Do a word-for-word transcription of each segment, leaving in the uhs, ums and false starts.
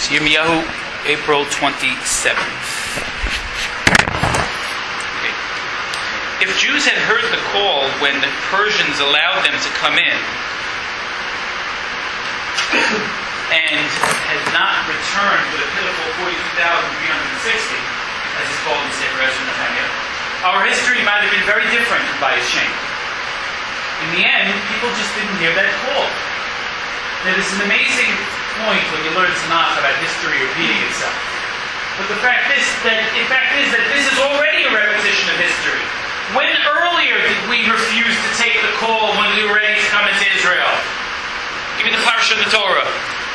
It's Yirmiyahu, April twenty-seventh. Okay. If Jews had heard the call when the Persians allowed them to come in and had not returned with a pitiful forty-two thousand three hundred sixty, as is called in Sefer Ezra Nehemiah, our history might have been very different by a shame. In the end, people just didn't hear that call. There is an amazing point when you learn Tanakh about history repeating itself. But the fact is that, in fact, is that this is already a repetition of history. When earlier did we refuse to take the call when we were ready to come into Israel? Give me the parsha of the Torah.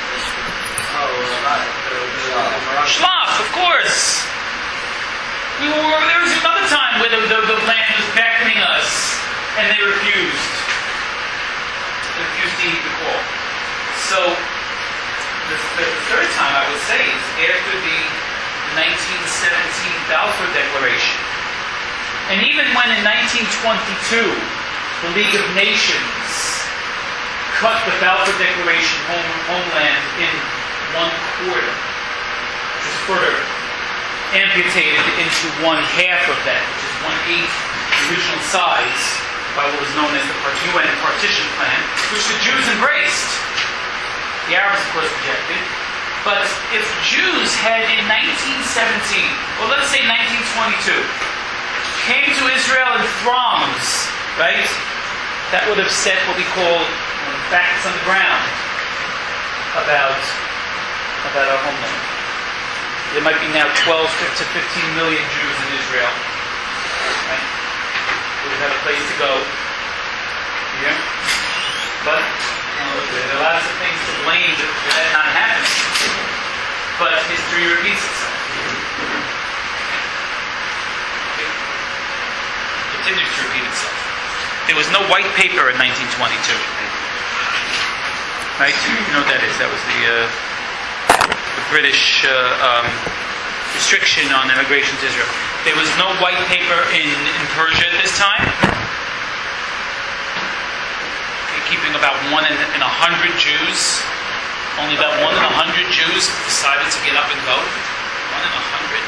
Shlach, of course. We were, there was another time where the, the, the land was beckoning us, and they refused. They refused to heed the call. So, the, the third time I would say is after the nineteen seventeen Balfour Declaration. And even when in nineteen twenty-two the League of Nations cut the Balfour Declaration home, homeland in one quarter, which is further amputated into one half of that, which is one eighth the original size, by what was known as the U N Partition Plan, which the Jews embraced. The Arabs, of course, rejected. But if Jews had in nineteen seventeen, or let's say nineteen twenty-two, came to Israel in throngs, right? That would have set what we call facts on the ground about, about our homeland. There might be now twelve to fifteen million Jews in Israel. Right? We would have a place to go. Yeah? But you know, there are lots of things to blame for that not happening. But history repeats itself. Okay. Continues to repeat itself. There was no white paper in nineteen twenty-two. Right? You know what that is. That was the, uh, the British uh, um, restriction on immigration to Israel. There was no white paper in, in Persia at this time. Keeping about one in, in a hundred Jews. Only about one in a hundred Jews decided to get up and go. One in a hundred.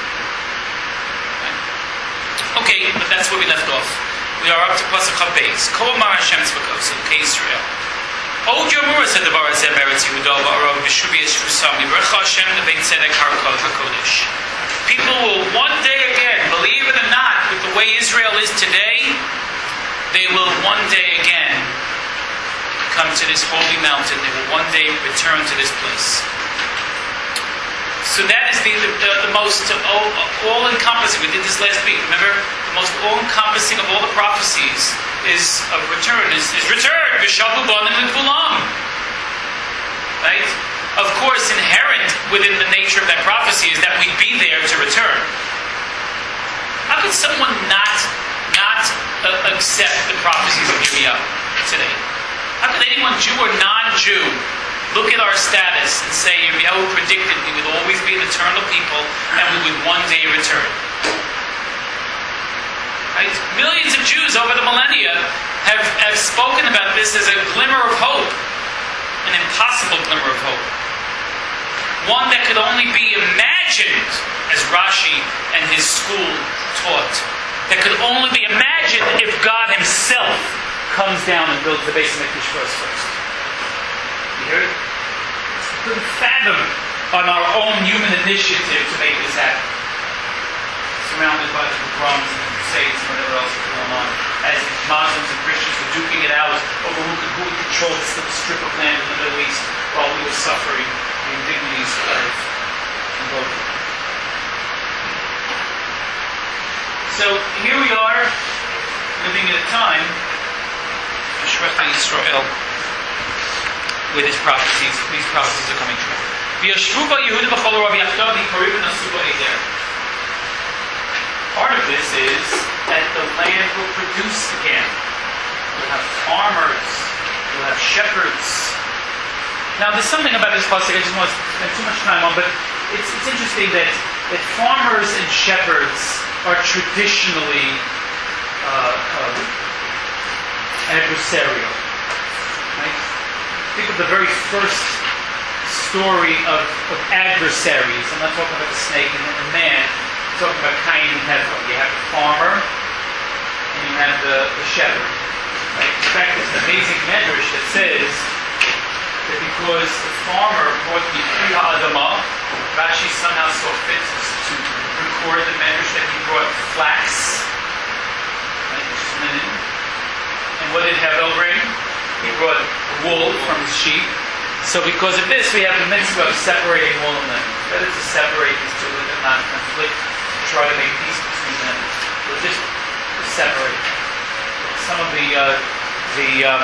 Right. Okay, but that's where we left off. We are up to Pasuk HaBeis. Kol Mar Hashem Tzvakos, okay, Israel. O Yomura said the Bar Zeh Beretz Yehuda Ba'arav B'Shubi Yeshvu Sami B'Recha Hashem Lebein Tzedek Harkol HaKodesh. People will one day again, believe it or not, with the way Israel is today, they will one day again come to this holy mountain. They will one day return to this place. So that is the, the, the most all, all-encompassing. We did this last week. Remember, the most all-encompassing of all the prophecies is of return. Is, is return. V'shavu banim l'kulam. Right? Of course, inherent within the nature of that prophecy is that we'd be there to return. How could someone not not uh, accept the prophecies of Yirmiyahu today? How could anyone, Jew or non-Jew, look at our status and say, Yirmiyahu predicted we would always be an eternal people and we would one day return? Right? Millions of Jews over the millennia have, have spoken about this as a glimmer of hope, an impossible glimmer of hope. One that could only be imagined, as Rashi and his school taught, that could only be imagined if God himself comes down and builds the base of Mikdash for us first. You hear it? We couldn't fathom on our own human initiative to make this happen. Surrounded by the pogroms and the crusades and whatever else was going on, as Muslims and Christians were duking it out over who could, who would control this little strip of land in the Middle East while we were suffering the indignities of both. So here we are, living at a time Israel, where these prophecies, these prophecies are coming true. Part of this is that the land will produce again. We'll have farmers, we'll have shepherds. Now, there's something about this pasuk I just want to spend too much time on, but it's, it's interesting that, that farmers and shepherds are traditionally uh, uh, adversarial. Right? Think of the very first story of, of adversaries. I'm not talking about the snake and the man. I'm talking about Cain and Hevel. You have the farmer and you have the, the shepherd. Right? In fact, there's an amazing medrash that says that because the farmer brought the Pri Ha'adamah, Rashi somehow saw fit to record the medrash that he brought flax, right, which is linen. And what did Hevel bring? He brought wool from his sheep. So because of this, we have the mitzvah of separating wool and linen. It's better to separate these two and not conflict, try to make peace between them. We'll just separate. Some of the uh, the um,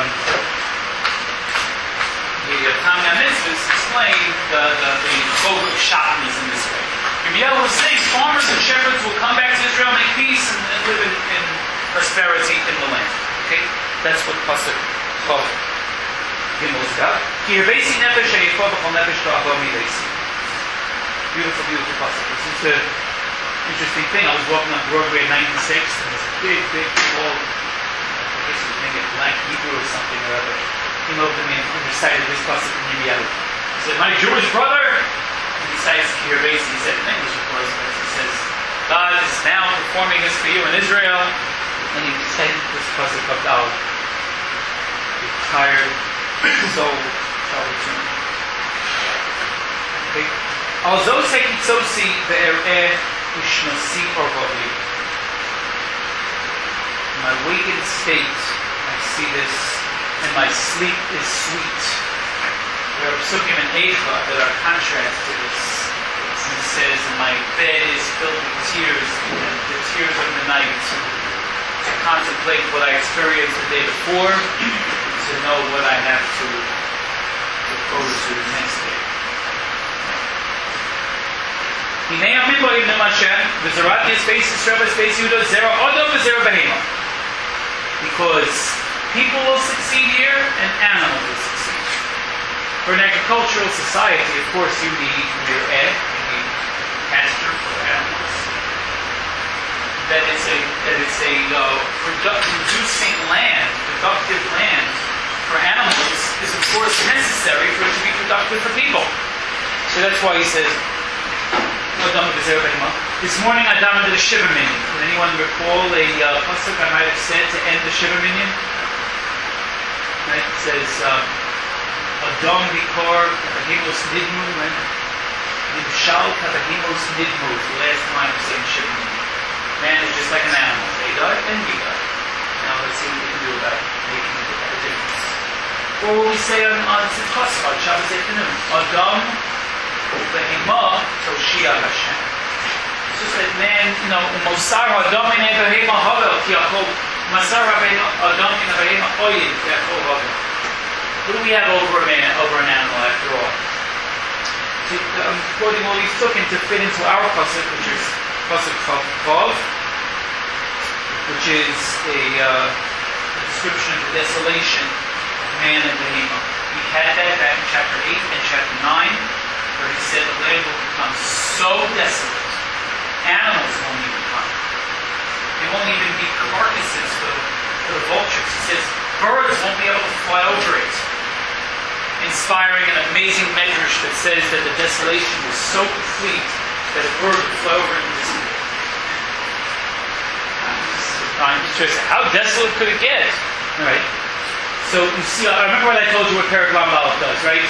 the uh, Tanya mitzvahs explain the the, the code of Shabbos in this way. Yirmiyahu was saying farmers and shepherds will come back to Israel, make peace, and, and live in, in prosperity in the land. Okay, that's what pasuk Chav Gimel is about. Beautiful, beautiful pasuk. This is the interesting thing. I was walking on Broadway in ninety-six, and there's a big, big old, I guess you would think it like Hebrew or something or other, came over to me and recited this pasuk in Yirmiyahu. He said, "My Jewish brother," and he cites Kiribesi, he said in English, of course, but he says, "God is now performing this for you in Israel," and he recited this pasuk of Dal. The tired soul shall return. Okay. Although Sekitzosi ve'er'eh u'shnosi orvavi. In my wakened state, I see this, and my sleep is sweet. There are psukim in Eicha that are contrast to this. And it says, my bed is filled with tears, the tears of the night, to contemplate what I experienced the day before, to know what I have to look forward to the next day. Hinei amin bo ibn Hashem, v'zerat yispeis Yisrael v'speis Yehuda, zera odom v'zera behema. Because people will succeed here, and animals will succeed. For an agricultural society, of course, you need your egg, you need pasture for animals. That it's a that it's a uh, product, producing land, productive land for animals is of course necessary for it to be productive for people. So that's why he says, this morning I davened the Shiva Minyan. Can anyone recall a uh, pasuk I might have said to end the Shiva Minyan? Right? It says, Adam Bikor Kavahimos Nidmu, right? Nimshal Kavahimos Nidmu, the last line of saying Shiva Minyan. Man is just like an animal. They die and we die. Now let's see what we can do about making a difference. Or what we say on, on Tzidchas, on Shabbos afternoon. Adam Behema Toshia Hashem. It's just that man, you know, Mosar Adam in Behema Havel Kiachol, Masar Adam in Behema Oyin Kiachol Havel. What do we have over a man, over an animal after all? So, I'm quoting all these tokens to fit into our pasuk, which is pasuk Chav, which is a, uh, a description of the desolation of man and Behema. We had that back in chapter eight and chapter nine. Where he said the land will become so desolate, animals won't even come. There won't even be carcasses for the, for the vultures. He says birds won't be able to fly over it. Inspiring an amazing medrash that says that the desolation was so complete that a bird would fly over it and disappear. I'm interested. How desolate could it get? All right. So you see, I remember what I told you what Perek Lamed Aleph does, right?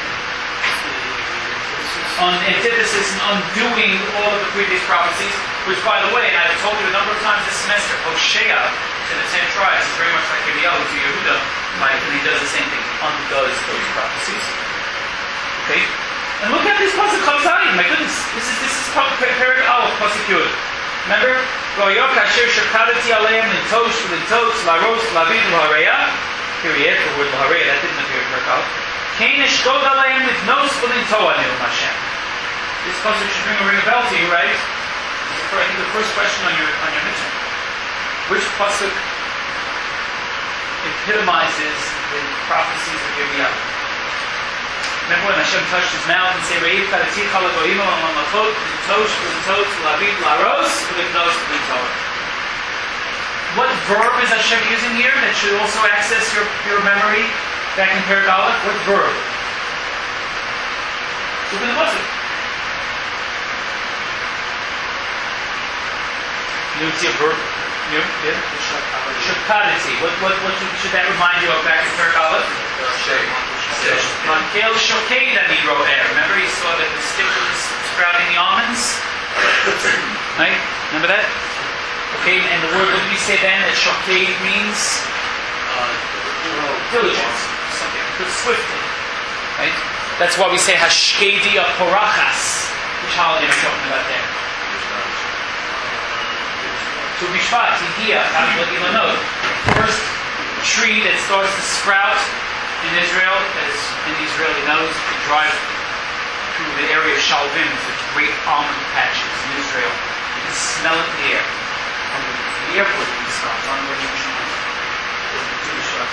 On antithesis and undoing all of the previous prophecies, which, by the way, and I've told you a number of times this semester, Hosea to the ten tribes is very much like Yirmiyahu to Yehuda, right? And he does the same thing, undoes those prophecies. Okay? And look at this pasuk Chav. My goodness, this is this is Perek Aleph pasuk Yud. Remember, V'ayok asher shakadati aleim lintosh lintosh laros lavin l'hareya. Here he is, the word l'hareya, that didn't appear in Perek Aleph. Kain eshkod aleim with no spilin toa nil Hashem. This pasuk should ring a ring a bell to you, right? For, I think the first question on your on your mitzvah. Which pasuk epitomizes the prophecies of Yirmiyahu? Remember when Hashem touched his mouth and said, "Reiv karaticha legoyim l'malachot l'tosh l'tot l'avit l'aros l'gnos l'toa." What verb is Hashem using here that should also access your, your memory back in Perek Aleph? What verb? Proof in the pasuk. You see a verb. You, yeah. Shakadati. What, what, what should that remind you of back in Perk Aleph? Mankel Shoked Nidro Er. Remember, he saw that the stick was sprouting the almonds. Right? Remember that? Okay. And the word. What did we say then? That Shoked means uh, diligence. Something. Swiftly. Right? That's why we say Hashkedi Porachas. Which holiday are we talking about there? To Bishvat, Tihiya, Ilanot. First tree that starts to sprout in Israel, that is in the Israeli nose, you drive through the area of Shalvim, the great almond patches in Israel. You can smell it in the air. From the, from the airport, you can smell it. On the way to Bishvat.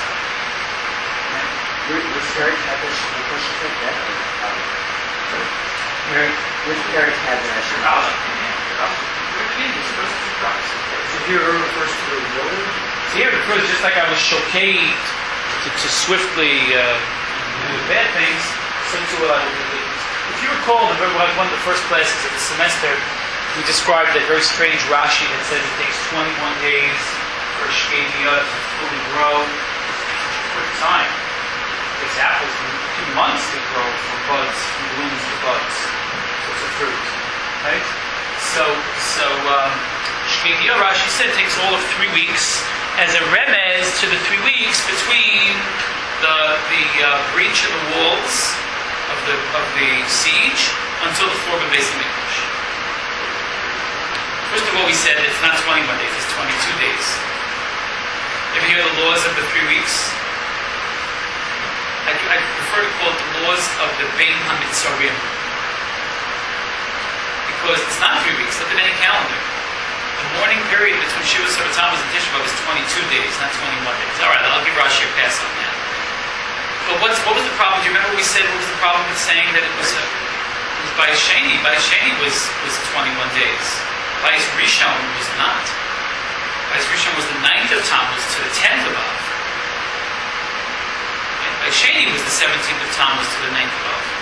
Which Eric had this, the first thing that Where? Which Eric had that? Here refers to the road. Here it refers just like I was shoked to, to swiftly uh, do bad things. So to, uh, if you recall, the, one of the first classes of the semester, we described that very strange Rashi that says it takes twenty-one days for a shkedia to fully grow. It's a quick time. It takes apples two months to grow from buds, from blooms to buds. So it's a fruit, right? So, so. Um, Shkedia, Rashi said, takes all of three weeks as a remez to the three weeks between the the uh, breach of the walls of the of the siege until the four of the Beis Hamikdash. First of all, we said it's not twenty-one days; it's twenty-two days. If you hear the laws of the three weeks, I, I prefer to call it the laws of the Bein HaMitzarim, because it's not three weeks. Look at any calendar. The mourning period between Shiva Sabatam and Tisha B'Av is twenty-two days, not twenty-one days. All right, I'll give Rashi a pass on that. But what's, what was the problem? Do you remember what we said? What was the problem with saying that it was, a, it was Bayis Sheni? Bayis Sheni was, was twenty-one days. Bayis Rishon was not. Bayis Rishon was the ninth of Tammuz to the tenth of Av. Bayis Sheni was the seventeenth of Tammuz to the ninth of Av.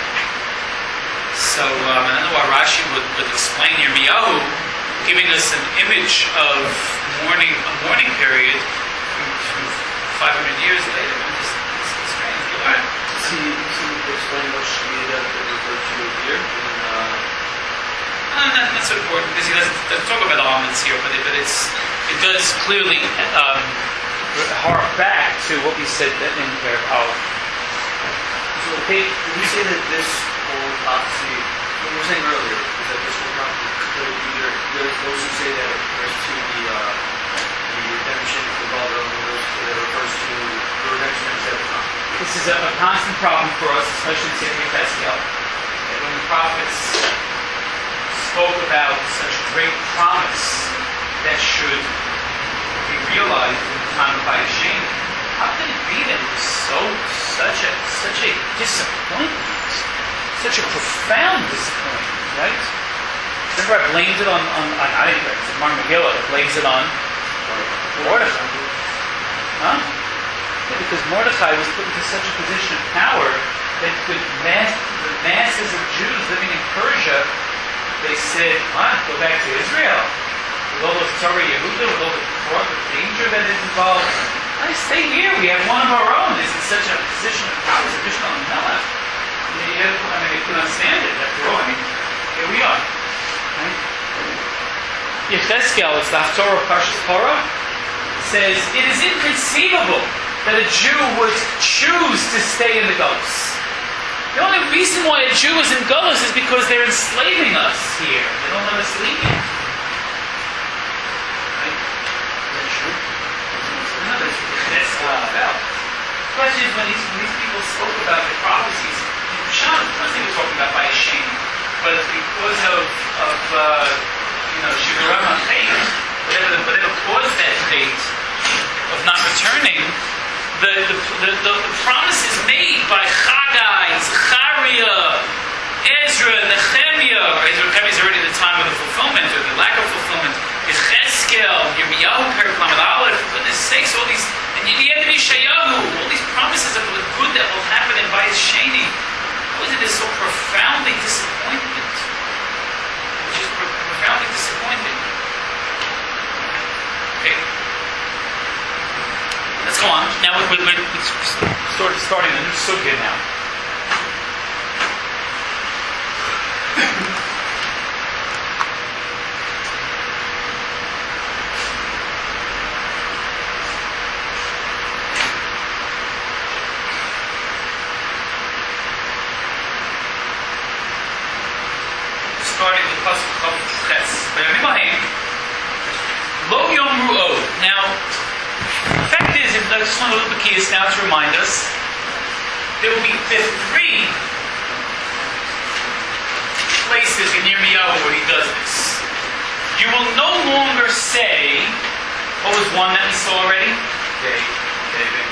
So, um, I don't know why Rashi would, would explain Yirmiyahu giving us an image of mourning, a mourning period from five hundred years later. It's, it's, it's strange. All right. Does he, does he explain what Shemitah that referred to here? Uh, uh, not, not so important because he doesn't, doesn't talk about almonds here, but it, but it's it does clearly um, hark back to what we said in Perek Aleph. So, hey, did we say that this whole prophecy, what we were saying earlier, is that this whole prophecy could either, there's those who say that it refers to the, uh, the redemption of the brother, and those who say that it refers to the redemption of Zebulon. This is a, a constant problem for us, especially in Sefer Yechezkel, that when the prophets spoke about such great promise that should be realized in the time of Bayis Sheni, how could it be that it was so such a such a disappointment, such a profound disappointment, right? Remember, I blamed it on on, on I think it's Mar Megillah that blames it on Mordechai, huh? Yeah, because Mordechai was put into such a position of power that the mass the masses of Jews living in Persia, they said, "What? Go back to Israel with all the Torah Yehuda, with all the, the danger that is involved." I stay here. We have one of our own. This is such a position of power, it's a position of Melech. I mean, you couldn't understand it. After all, I mean, here we are. Right? Yechezkel, it's the Haftorah of Parshas Korah, says it is inconceivable that a Jew would choose to stay in the Golus. The only reason why a Jew is in Golus is because they're enslaving us here. They don't let us leave. Right? Is that true? No, that's that's what it's about. The question is when these, when these people spoke about the prophecies, in Pshat, I think we're talking about Bayis Sheni, but because of, of uh, you know, Shivaram HaChait, whatever, whatever caused that fate of not returning, the, the, the, the, the promises made by Chagai, Zechariah, Ezra, Nehemiah, Ezra and Nehemiah is already the time of the fulfillment, or the lack of fulfillment, Yechezkel, Yirmiyahu, Perek Lamed Aleph, for goodness sakes, all these, and Yirmiyahu, Yeshayahu, all these promises of the good that will happen in Bayis Sheni. How is it is so profound starting a new sugya now. Starting with Pasuk Chav Ches. Lo Yom Ru'od. Now, the fact is, if I just want a little bit now to remind us, there will be three places in Yirmiyahu where he does this. You will no longer say, what was one that we saw already? David. David.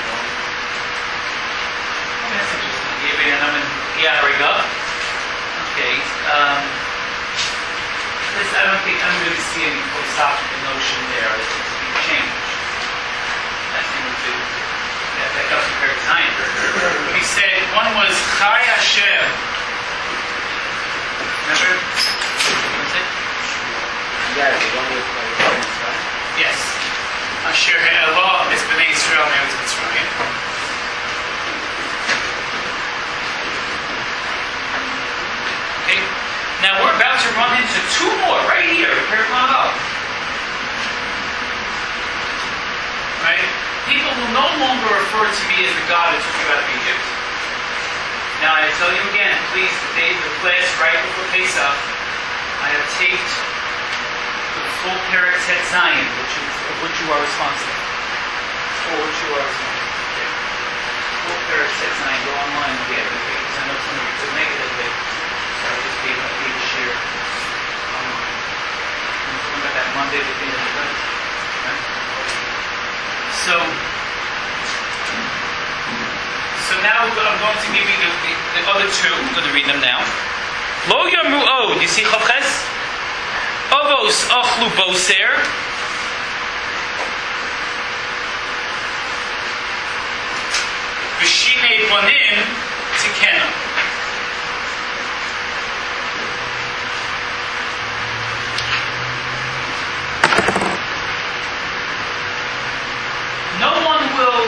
Oh, that's interesting. David and I'm in Yariga. Okay. Um, this, I don't think, I don't really see any philosophical notion there. It's being changed. That's thing to do. That, that got some very time. He said, one was Chai Hashem. Remember? What's it? Yeah, the one with my parents, right? Yes. Asher Ha'elah is B'nai Yisrael Me'eretz Mitzrayim. Okay. Now we're about to run into two more right here. Right? People will no longer refer to me as the God who took you out of Egypt. Now I tell you again, please, the day of the class right before Pesach, I have taped the full Perek Tet Zion, which is of which you are responsible. For which you are responsible. Okay. Full Perek Tet Zion, go online and get it. Okay. I know some of you could make it that way. So I just gave, I gave a share online. Talking about that Monday with the event. Right? So, so now I'm going to give you the, the, the other two. I'm going to read them now. Lo Yomru Od. You see Chav Ches? Avos Achlu Boser. V'shinei Bonim Tikenu. No one will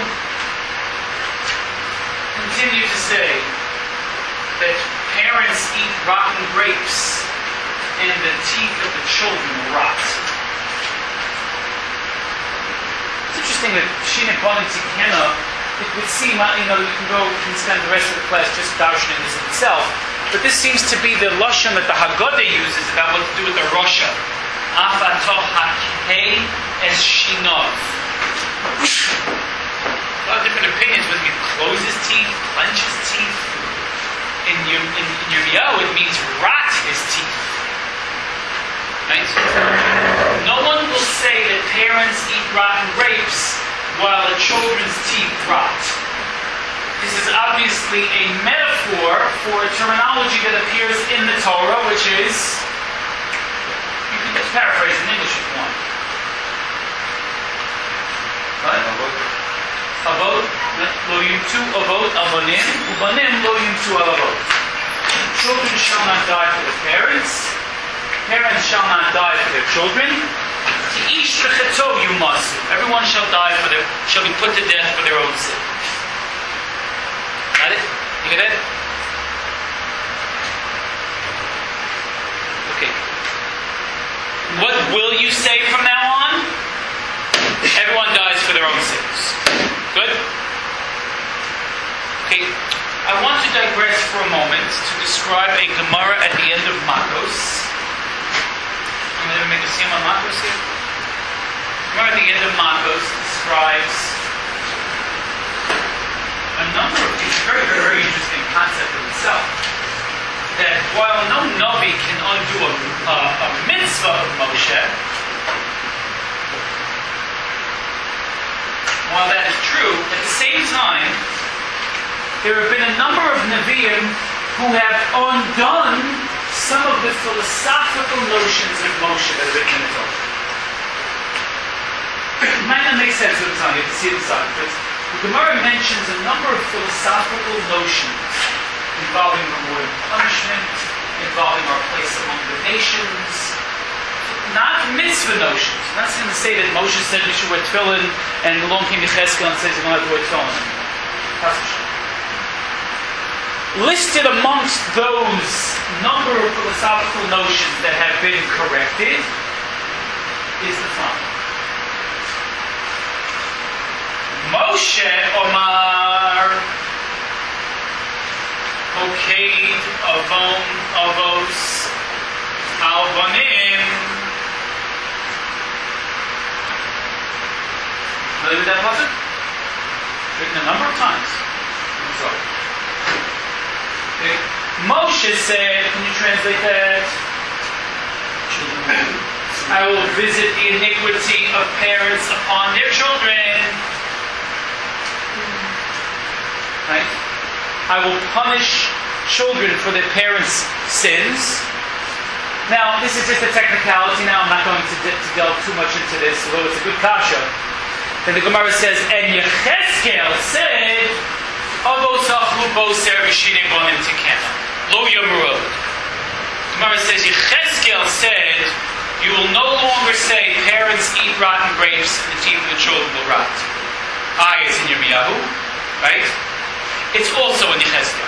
continue to say that parents eat rotten grapes and the teeth of the children rot. It's interesting that Shina Bonim Tikena, it would seem, you know, you can go and spend the rest of the class just darshaning this in itself, but this seems to be the lashon that the Haggadah uses about what to do with the Rosha. Afatoh hakei es shinov. A lot of different opinions whether he close his teeth, clench his teeth. In your in, in Yirmiyahu, it means rot his teeth. Right? No one will say that parents eat rotten grapes while the children's teeth rot. This is obviously a metaphor for a terminology that appears in the Torah, which is, you can just paraphrase in English if you want. What? Avot, lo yimtu avot avonim, ubanim lo yimtu avot. Children shall not die for their parents. Parents shall not die for their children. Ish v'cheto yumasu. Everyone shall die for their, shall be put to death for their own sin. Got it? You get it? Okay. What will you say from now on? Everyone dies for their own sins. Good? Okay. I want to digress for a moment to describe a Gemara at the end of Makos. I'm going to make a sim on Makos here. Gemara at the end of Makos describes a number of things. Very, very, very interesting concept in itself. That while no Navi can undo a, a, a mitzvah of Moshe, while that is true, at the same time, there have been a number of Nevi'im who have undone some of the philosophical notions of Moshe that are written in the Torah. It might not make sense at the time, you have to see it inside, but the Gemara mentions a number of philosophical notions involving reward and punishment, involving our place among the nations, not mitzvah notions. I'm not going to say that Moshe said we should wear tefillin, and along came Yechezkel and says you don't have to wear tefillin. listed amongst those number of philosophical notions that have been corrected is the following. Moshe Omar Hoked Avon Avos Albanim. Familiar with that passage? Written a number of times. Sorry. Okay. Moshe said, can you translate that? I will visit the iniquity of parents upon their children. Right? I will punish children for their parents' sins. Now, this is just a technicality. Now, I'm not going to, de- to delve too much into this, although it's a good kasha. Then the Gemara says, and Yechezkel said, Avos achlu bo ser v'shinem bonim tikena. Lo yomurod. Gemara says, Yechezkel said, you will no longer say parents eat rotten grapes and the teeth of the children will rot. I is in Yirmiyahu, right? It's also in Yechezkel.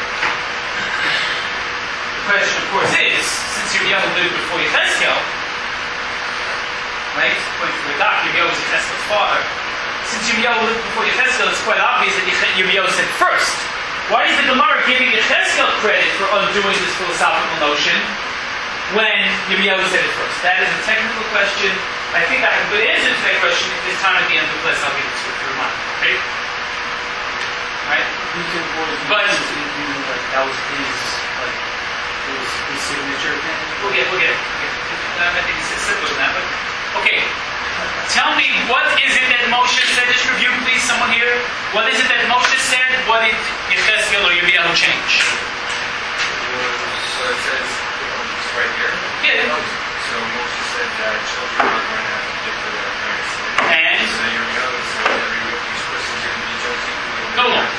The question, of course, is, since Yirmiyahu lived before Yechezkel, right? According to the doc, Yirmiyahu was Yechezkel's father. Since Yirmiyahu lived before Yechezkel, it's quite obvious that Yirmiyahu said first. Why is the Gemara giving Yechezkel credit for undoing this philosophical notion when Yirmiyahu said it first? That is a technical question. I think I have a good answer to that question. If there's time at the end of the class, I'll give it to you. Remind. Okay? Right? But that was his, like, his, his signature thing. We'll get, we'll get it. I think it's simpler than that, but okay. Tell me, what is it that Moshe said? Just review, please, someone here. What is it that Moshe said? What did Yechezkel or Yirmiyahu change? So it says, it's right here. Yeah. So Moshe said that children are going to have to give to their parents. And? So then Yirmiyahu said that every each person is going to be judged equally. No longer.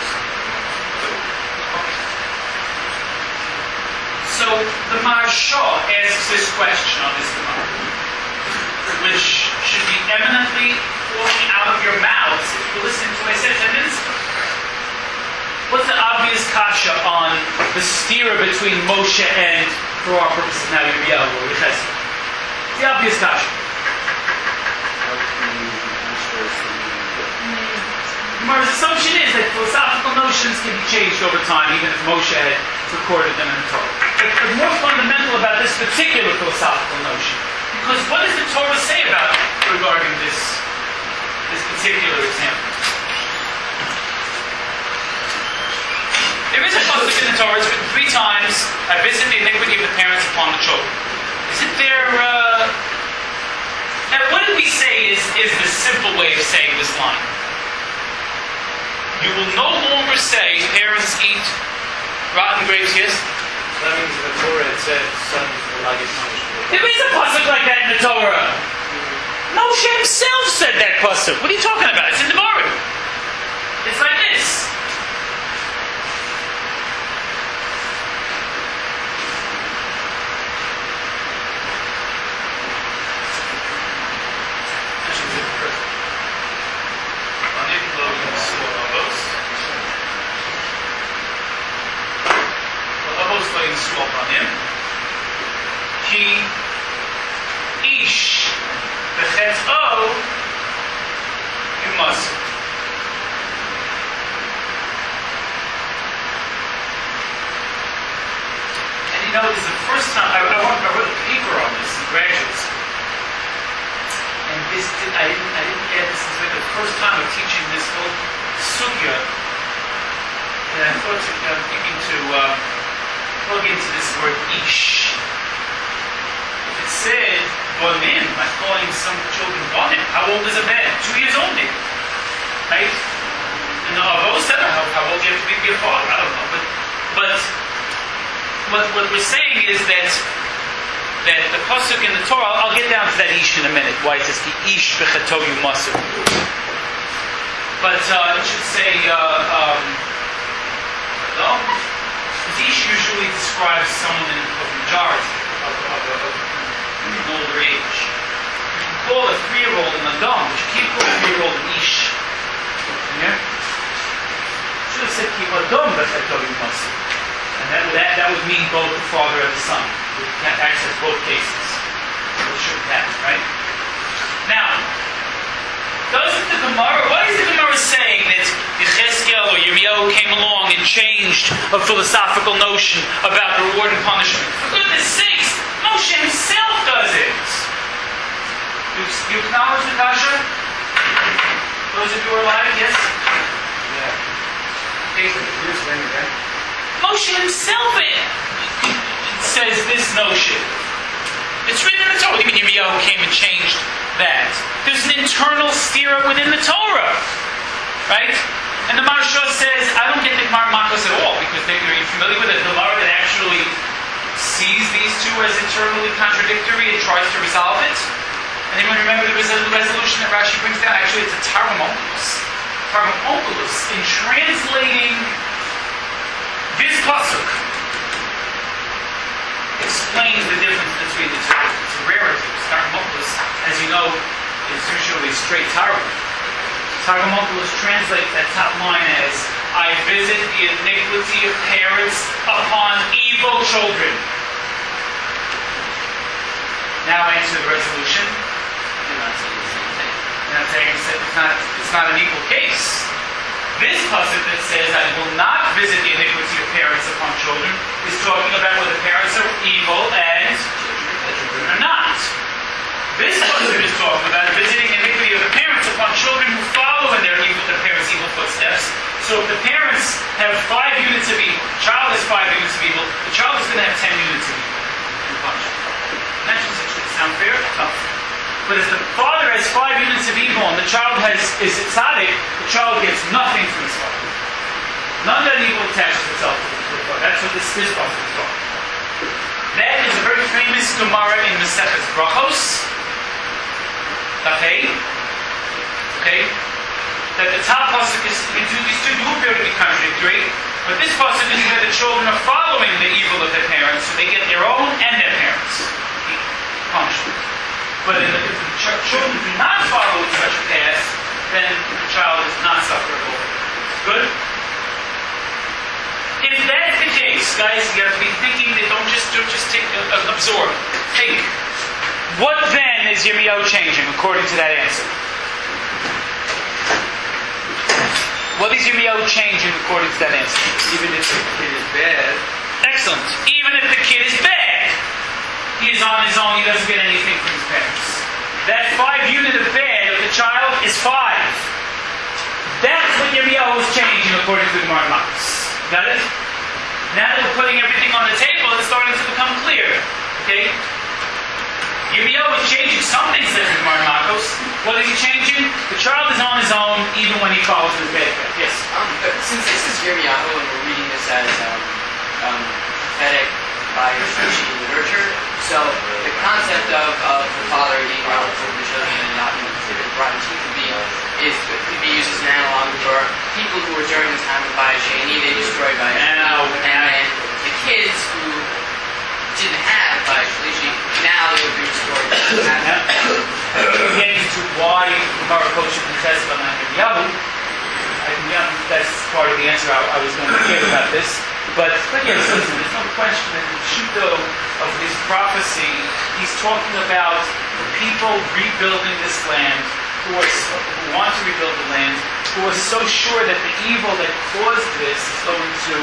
So the Maharsha asks this question on this Gemara, which should be eminently falling out of your mouths if you listen to what I said ten minutes ago. What's the obvious kasha on the stira between Moshe and, for our purposes now, Yirmiyahu or Yechezkel? The obvious kasha. Gemara's assumption is that philosophical notions can be changed over time, even if Moshe had recorded them in the Torah. But what's more fundamental about this particular philosophical notion? Because what does the Torah say about regarding this, this particular example? There is a pasuk in the Torah, it's written three times, I visit the iniquity of the parents upon the children. Isn't there, uh... Now, what did we say is, is the simple way of saying this line? You will no longer say parents eat rotten grapes, yes? That means in the Torah it said sons will not get punished. There is a pasuk like that in the Torah. Moshe himself said that pasuk. What are you talking about? It's in the Torah. It's like this. Ki ish b'chet'o yumasu. And you know, this is the first time I, I, wrote, I wrote a paper on this in graduate school, and this did, I didn't I didn't get this is like the first time of teaching this whole sugya, and I thought to, I'm thinking to uh, plug into this word ish. It said bonim, I'm calling some children bonim. How old is a man? Two years old maybe. Right? And the Avo said how, how old do you have to be to be a father? I don't know. But but what what we're saying is that that the pasuk in the Torah, I'll, I'll get down to that ish in a minute, why it says the ish b'chato yumasu. But uh, it should say uh, um no. Ish usually describes someone in a majority of, of, of, of an older age. You can call a three-year-old an Adam, but you can't call a three-year-old an Ish. Yeah? should have said Kivadom, but I told you Masi. And that, that, that would mean both the father and the son. We can't access both cases. So it shouldn't happen, right? Now, doesn't the Gemara, why is the Gemara saying that Yechezkel or Yirmiyahu came along and changed a philosophical notion about reward and punishment? For goodness sakes, Moshe himself does it. You, you acknowledge the Kasha? Those of you who are alive, yes? Yeah. Okay. Moshe himself it, says this notion. It's written in the Torah. What do you mean Yirmiyahu came and changed that? There's an internal stira within the Torah. Right? And the Maharsha says, I don't get the Gemara Makos at all, because they, are you familiar with a Gemara that actually sees these two as internally contradictory and tries to resolve it? Anyone remember the resolution that Rashi brings down? Actually, it's a Targum Onkelos. Targum Onkelos, in translating this pasuk, explains the difference between the two. It's a rarity. Targum Onkelos, as you know, is usually straight Targum. Targum Onkelos translates that top line as, I visit the iniquity of parents upon evil children. Now answer the resolution. You're not saying it's not, it's not an equal case. This pasuk that says, I will not visit the iniquity of parents upon children, is talking about whether parents are evil and children are not. This pasuk is talking about visiting the iniquity of the parents upon children who follow in their evil, their parents' evil footsteps. So if the parents have five units of evil, the child has five units of evil, the child is going to have ten units of evil. That doesn't sound fair? No. But if the father has five units of evil and the child has is tzaddik, the child gets nothing from his father. None of that evil attaches itself to the father. That's what this this pasuk is talking about. That is a very famous Gemara in Masechtas Brachos. Okay? Okay? That the top pasuk is, these two do appear to be contradictory, but this pasuk is where the children are following the evil of their parents, so they get their own and their parents' punishment. But if the, if the ch- children do not follow such a path, then the child is not sufferable. Good? If that's the case, guys, you have to be thinking that don't just don't just take uh, absorb. Think. What then is Yirmiyahu changing according to that answer? What is Yirmiyahu changing according to that answer? Even if the kid is bad. Excellent. Even if the kid is bad, he is on his own. He doesn't get anything from his parents. That five unit of bad of the child is five. That's what Yirmiyahu is changing according to the Gemara Makos. Got it? Now that we're putting everything on the table, it's starting to become clear. Okay? Yirmiyahu is changing something, says the Gemara Makos. What is he changing? The child is on his own even when he follows his bad path. Yes? Um, but since this is Yirmiyahu and we're reading this as um, um, prophetic by Jewish literature, so the concept of, of the father being relative to the children and not being considered rotten teeth could be, is, could be used as an analog for people who were during the time of Bayesheni, they destroyed Bayesheni. Now, and, and the kids who didn't have Bayesheni, now they would be restored. We're getting into why Gemara Kosher contest about Yirmiyahu. I think that's part of the answer I, I was going to give about this. But, but yes, listen, there's no question that the Pshuto of his prophecy, he's talking about the people rebuilding this land, who, are, who want to rebuild the land, who are so sure that the evil that caused this is going to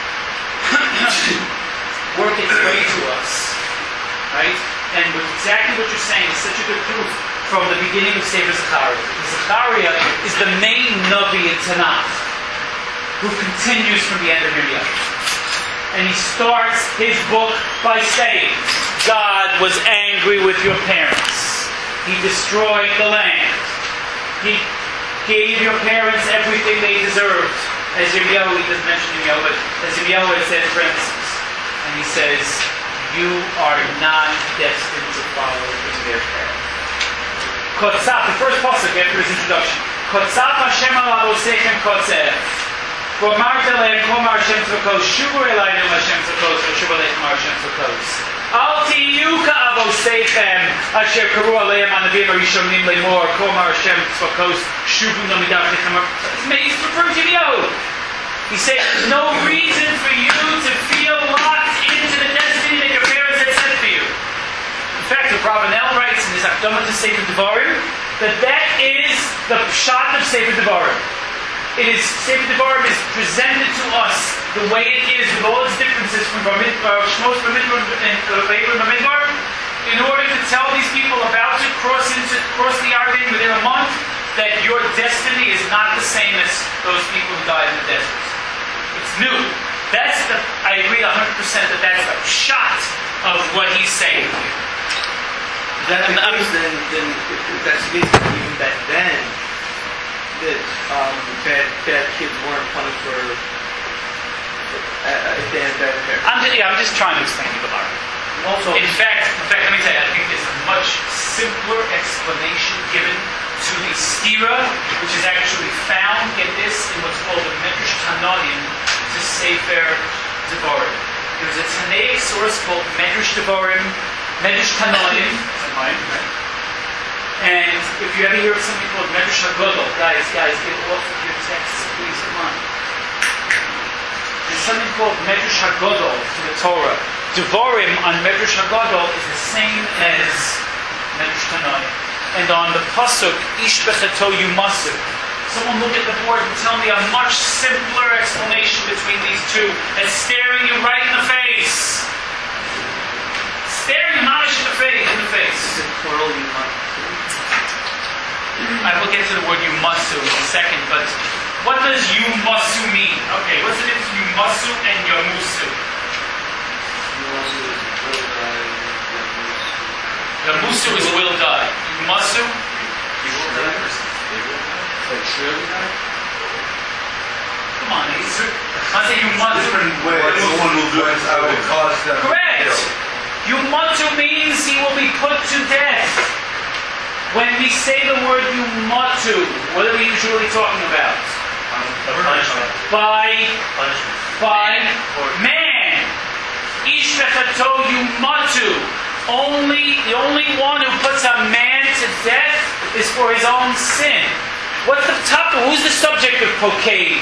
work its way to us. Right? And with exactly what you're saying is such a good proof from the beginning of Sefer Zechariah. Zechariah is the main Navi in Tanakh, who continues from the end of Yirmiyahu. And he starts his book by saying, God was angry with your parents. He destroyed the land. He gave your parents everything they deserved. As Yirmiyahu, he doesn't mention Yirmiyahu, but as Yirmiyahu had said in parentheses. And he says, you are not destined to follow in their path. Kotzaf, the first pasuk after his introduction. Kotzaf Hashem al avosechem kotzef. V'amarta lehem komar Hashem tzvakos. Shuvu elayim Hashem tzvakos. V'shuvu elayim Hashem tzvakos. Al tiyu ka'avosechem asher karu aleim anavim arishonim lemor komar Hashem tzvakos. Shuvu nomidav techamar. He's referring to Yirmiyahu. He said, there's no reason for you to feel locked into the destiny that your parents had set for you. In fact, the Ravanel writes in his Akdama to Sefer Devarim that that is the pshat of Sefer Devarim. It is, Sefer Devarim is presented to us the way it is with all its differences from Shmos Bamidbar and Vayikra Bamidbar, in order to tell these people about to cross into cross the Yarden within a month that your destiny is not the same as those people who died in the desert. It's new. That's the, I agree one hundred percent that that's the shot of what he's saying. That's the case, then, then if that's the case, even back then, that um, bad bad kids weren't punished for uh, if they had bad parents. I'm just, yeah, I'm just trying to explain the Gemara. Also, In fact, in fact, let me tell you, I think there's a much simpler explanation given to the stira, which is actually found in this in what's called the Medrash Tanoim to Sefer Devarim. There's a Tanaic source called Medrash Devarim, Medrash Tanoim. And if you ever hear of something called Medrash HaGodol, guys, guys, get off of your texts, please, come on. There's something called Medrash HaGodol to the Torah. Devarim on Medrash HaGodol is the same as Medrash Tanoim. And on the pasuk, Ish Bechato Yumasu, someone look at the board and tell me a much simpler explanation between these two that's staring you right in the face. Staring Mamish in the face. In the face. is it plural Yumasu? I will get to the word Yumasu in a second, but what does Yumasu mean? Okay, what's the difference between Yumasu and Yamusu? Yumasu is will die. Yamusu is will die. Yumasu? Like surely die? Come on, he's I say Yumasu. Different ways. Someone will do it, I will cause them. Correct. Yumasu means he will be put to death. When we say the word Yumatu, what are we usually talking about? By by man. Ish Bechato Yumatu. Only the only one who puts a man to death is for his own sin. What's the top? Who's the subject of Pokade?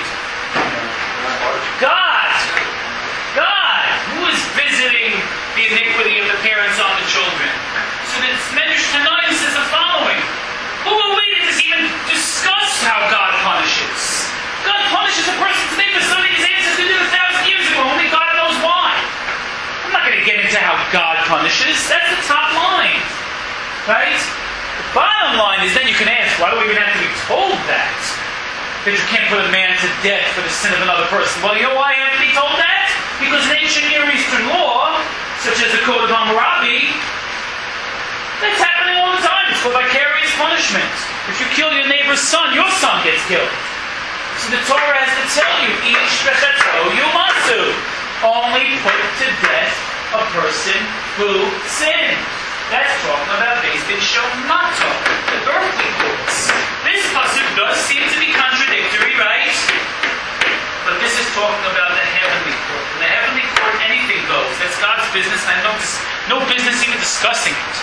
God. God. Who is visiting the iniquity of the parents on the children? So the Medrash Tanoim says the following: who are we to even discuss how God punishes? God punishes a person today for something his ancestors did a thousand years ago. Only God knows why. I'm not going to get into how God punishes. That's the top line, right? The bottom line is then you can ask, why do we even have to be told that? That you can't put a man to death for the sin of another person. Well, you know why I have to be told that? Because in ancient Near Eastern law, such as the Code of Hammurabi, that's happening all the time. It's called vicarious punishment. If you kill your neighbor's son, your son gets killed. So the Torah has to tell you, Ish Bechato Yumasu. Only put to death a person who sinned. That's talking about Beis Din Shomato, the earthly courts. This pasuk does seem to be contradictory, right? But this is talking about the heavenly court. In the heavenly court, anything goes. That's God's business, and I have no, no business even discussing it.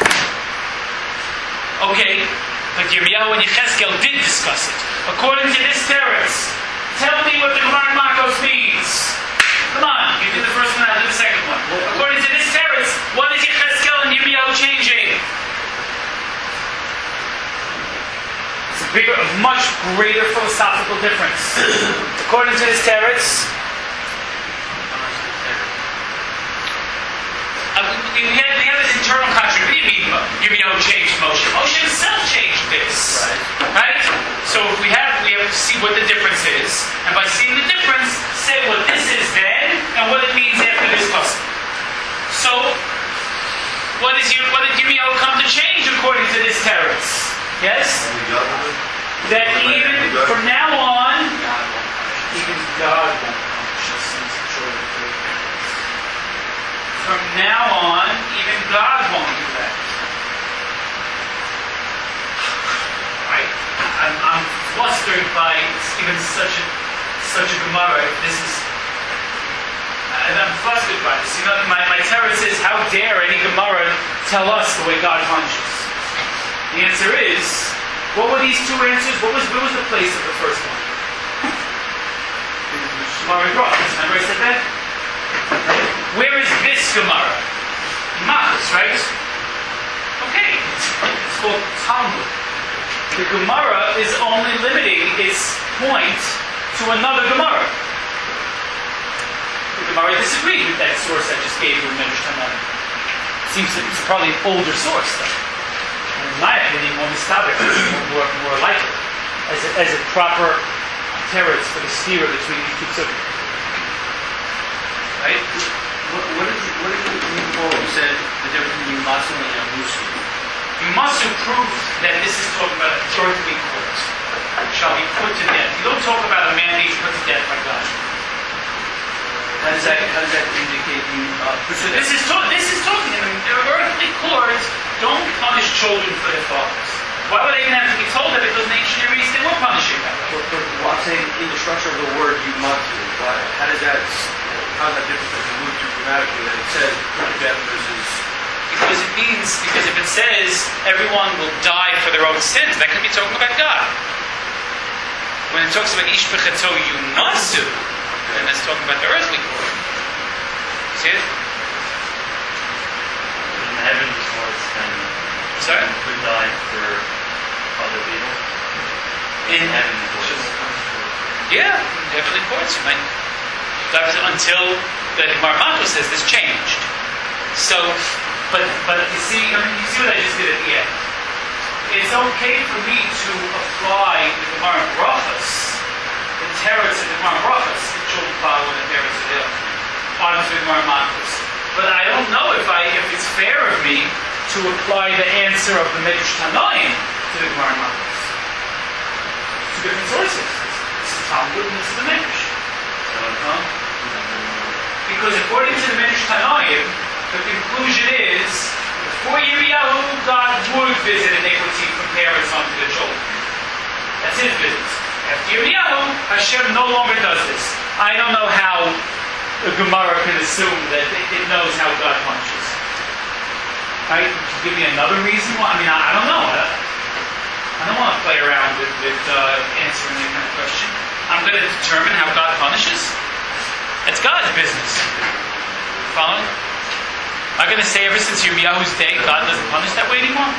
Okay, but Yirmiyahu and Yechezkel did discuss it. According to this teretz, tell me what the Gemara Makos means. Come on, you did the first one, I'll do the second one. According to this teretz, what is Yechezkel and Yirmiyahu changing? It's a bigger, a much greater philosophical difference. According to this teretz, Uh, we, have, we have this internal contradiction. What do you mean Yirmiyahu changed Moshe? Moshe himself changed this. Right. right? So if we have we have to see what the difference is. And by seeing the difference, say what this is then and what it means after this custom. So what is your, what did Yirmiyahu come to change according to this teretz? Yes? That even from now on, even God won't punish us since the children of faith. From now on, even God won't do that. Right? I'm, I'm flustered by even such a such a Gemara. This is, and I'm flustered by this. You know, my my terror says, how dare any Gemara tell us the way God punishes? The answer is, what were these two answers? What was where was the place of the first one? Gemara in Brachos. Remember I said that? Where is this Gemara? Machos, right? Okay. It's called Talmud. The Gemara is only limiting its point to another Gemara. The Gemara disagreed with that source I just gave you in Medrash Tannaim. Seems that it's probably an older source, though. And in my opinion, more mistaber, more, more likely, as a, as a proper teretz for the stira between these two subjects. Right? What, what is what is it you quote? You said the difference between Yumasu and Yamusu. Yumasu proved that this is talking about a earthly court. Shall be put to death. You don't talk about a man being put to death by God. How does that how does that indicate you? Uh, so this is talk, this is talking. I mean, their earthly courts don't punish children for their fathers. Why would they even have to be told that? Because in the ancient Near East they were punishing them. But, but well, I'm saying in the structure of the word Yumatsu, why, how does that how is that different from the word grammatically that it says put to death versus? Because it means because if it says everyone will die for their own sins, that could be talking about God. When it talks about ish b'chato yumasu, then it's talking about the earthly court. See it? In the heavenly courts, then Sorry? could die for other people. In heavenly courts. Yeah, heavenly courts. You might that was until the Gemara Machos says this changed. So, but but you see, I mean, you see what I just did at the end. It's okay for me to apply the Gemara Brachos, the teretz of the Gemara Brachos, the children follow the teretz of the onto the Gemara Machos. But I don't know if I if it's fair of me to apply the answer of the Medrash Tannaim to the Gemara Machos. Two different sources. This is Talmud and this is the Medrash. Huh? Because according to the Medrash Tannaim, the conclusion is before Yirmiyahu, God would visit iniquity from parents onto the children. That's his business. After Yirmiyahu, Hashem no longer does this. I don't know how the Gemara can assume that it, it knows how God punishes. Right? Give me another reason why? I mean, I, I don't know. I, I don't want to play around with, with uh, answering that kind of question. I'm going to determine how God punishes. It's God's business. Following? Am I going to say ever since Yirmiyahu's day, God doesn't punish that way anymore?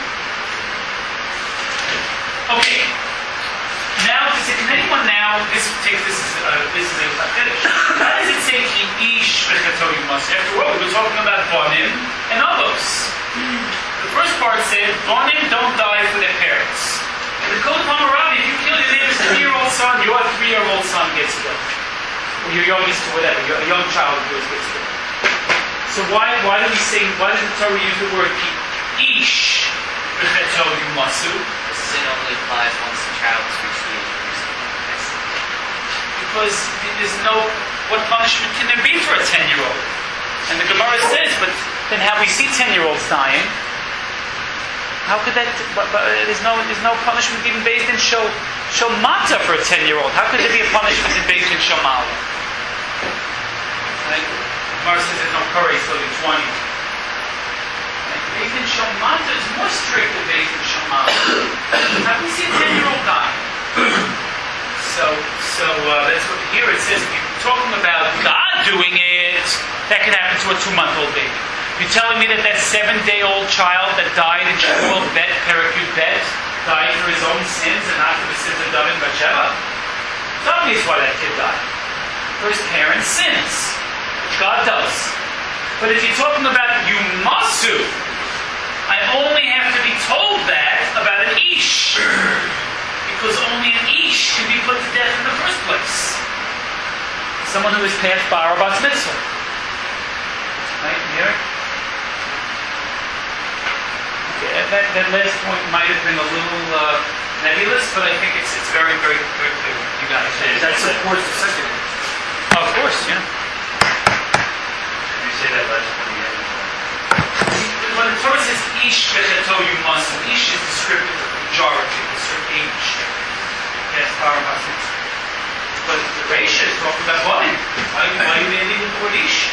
Okay. Now, does it, can anyone now, this take this is uh, this is a finish. How does it say ki ish v'chato yumasu? After all, we were talking about Bonim and Avos. The first part said Bonim don't die for their parents. In the Code of Hammurabi, if you kill your neighbor's three-year-old son, your three-year-old son gets killed. Or your youngest, or whatever, your young child of yours gets killed. So why why do we say why does the Torah use the word ki ish v'chato yumasu? Sin only applies once the child is reached the age of reason. Because there's no, what punishment can there be for a ten-year-old? And the Gemara says, but then how we see ten-year-olds dying, how could that, but, but there's no there's no punishment even based in Shel Shel Mata for a ten-year-old. How could there be a punishment based in Shel Mala? Right? Gemara says there's no courage till you're twenty. Based in Shel Mata is more strict than based in Shel Mala. How can we see a ten-year-old dying? So, so uh, that's what here it says. If you're talking about God doing it, that could happen to a two-month-old baby. You're telling me that that seven-day-old child that died in Shavuot Bet, Perakut Bet, died for his own sins and not for the sins of David and Bathsheba? It's obvious why that kid died. For his parents' sins. God does. But if you're talking about Yumasu, I only have to be told that about an Ish. Because only an Ish can be put to death in the first place. Someone who has passed Bar or Bat Mitzvah. Right? Here? Okay, that, that last point might have been a little uh, nebulous, but I think it's it's very, very, very clear. You got it. That supports the second one. Oh, of course, yeah. Can you say that last one again? When the Torah says Ish v'chato yumasu, Ish is descriptive of the majority, the certain age. Yes, power of But the Reisha is talking about Bonim. Why are you ending with the word Ish?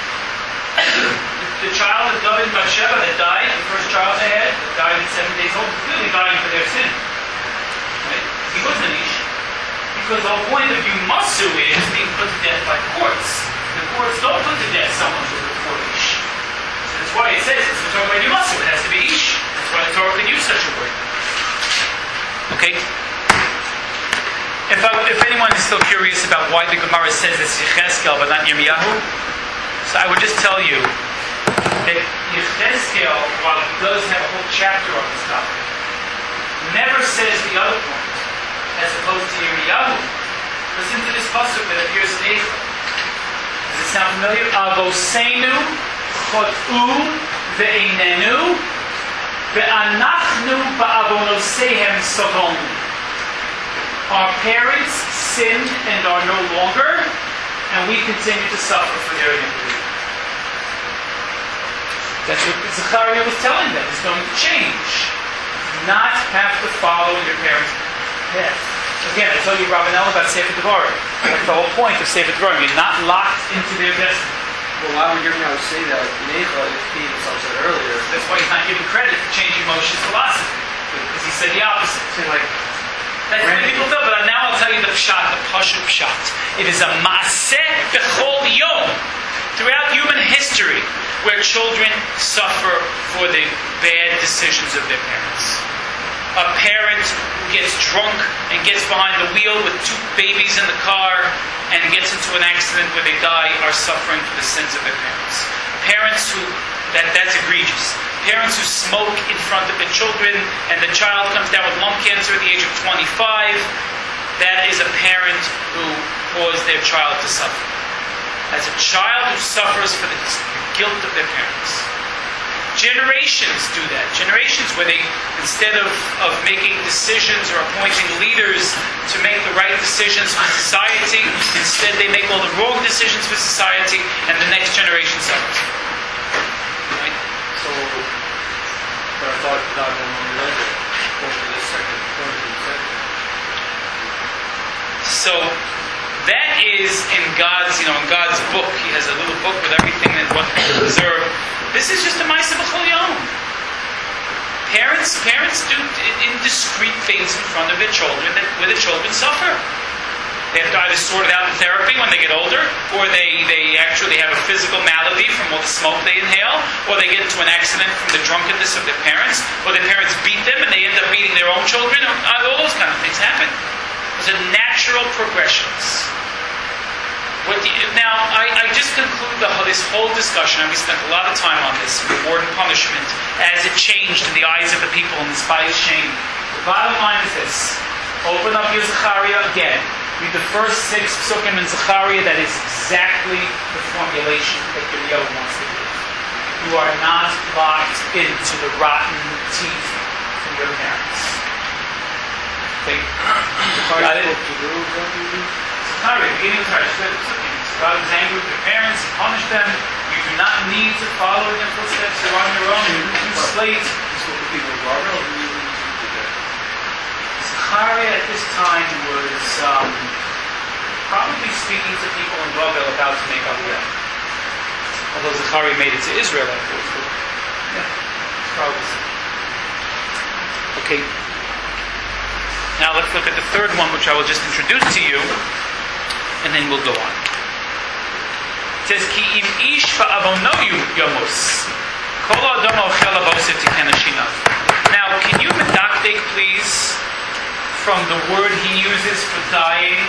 The child of David and Bathsheba that died, the first child they had, that died at seven days old, clearly dying for their sin. Right? He wasn't an Ish. He Because the whole point of Yumasu is being put to death by courts. The courts don't put to death someone who's before Ish. So that's why it says it's the Torah by Yumasu. It has to be Ish. That's why the Torah could use such a word. Okay? If, I, if anyone is still curious about why the Gemara says it's Yechezkel but not Yirmiyahu, so I would just tell you that Yechezkel, while he does have a whole chapter on this topic, never says the other point, as opposed to Yirmiyahu. Listen to this pasuk that appears in Eichel. Does it sound familiar? Avosenu chot'u ve'einenu ve'anachnu ba'avonosehem savonu. Our parents sinned and are no longer, and we continue to suffer for their iniquity. That's what Zechariah was telling them. It's going to change. Do not have to follow your parents' path. Again, I told you, Rabbanel, about Sefer Devarim. That's the whole point of Sefer Devarim. You're not locked into their destiny. Well, why would Yirmiyahu say that? Like Neicha, if he himself said earlier. That's why he's not giving credit for changing Moshe's philosophy. Because he said the opposite. So like, that's what people feel, but now I'll tell you the pshat, the pashut pshat. It is a maaseh bechol yom throughout human history where children suffer for the bad decisions of their parents. A parent who gets drunk and gets behind the wheel with two babies in the car and gets into an accident where they die are suffering for the sins of their parents. Parents who, that, that's egregious. Parents who smoke in front of their children and the child comes down with lung cancer at the age of twenty-five, that is a parent who caused their child to suffer. As a child who suffers for the guilt of their parents. Generations do that. Generations where they, instead of, of making decisions or appointing leaders to make the right decisions for society, instead they make all the wrong decisions for society and the next generation suffers. Right? so, but I thought that one when we read it, over the second, over the second. So that is in God's, you know, in God's book. He has a little book with everything that what to observe. This is just a ma'aseh b'chol yom. Parents, parents do indiscreet things in front of their children that where the children suffer. They have to either sort it out in therapy when they get older, or they, they actually have a physical malady from all the smoke they inhale, or they get into an accident from the drunkenness of their parents, or their parents beat them and they end up beating their own children. All those kind of things happen. Those are natural progressions. What do you, now, I, I just conclude the, this whole discussion, and we spent a lot of time on this, reward and punishment, as it changed in the eyes of the people in this pious shame. The bottom line is this. Open up your Zechariah again. Read the first six psukim in Zechariah. That is exactly the formulation that Yirmiyahu wants to do. You are not locked into the rotten teeth from your parents. Okay? Got it? Zechariah, beginning of Zechariah. God is angry with your parents, He punished them. You do not need to follow in their footsteps. You're on your own. You're a new slate. Zechariah at this time was um, probably speaking to people in Babel about to make Aliyah. Although Zechariah made it to Israel afterwards. Yeah, probably so. Okay. Now let's look at the third one, which I will just introduce to you, and then we'll go on. It says, Ki im ish ba'avonoyu yomus, kol adam ochel abosif tiken hashinav. Now, can you medactic, please, from the word he uses for dying?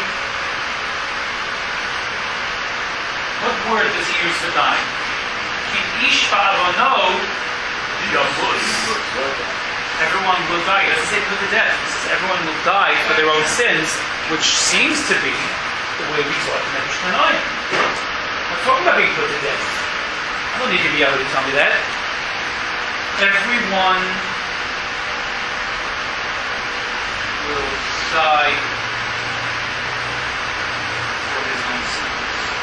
What word does he use for dying? Ki ish ba'avono yomus. Everyone will die. He doesn't say put to death. He says everyone will die for their own sins, which seems to be the way we taught in Medrash. I'm talking about being put to death. I don't need to be able to tell me that. Everyone will die for his own sins.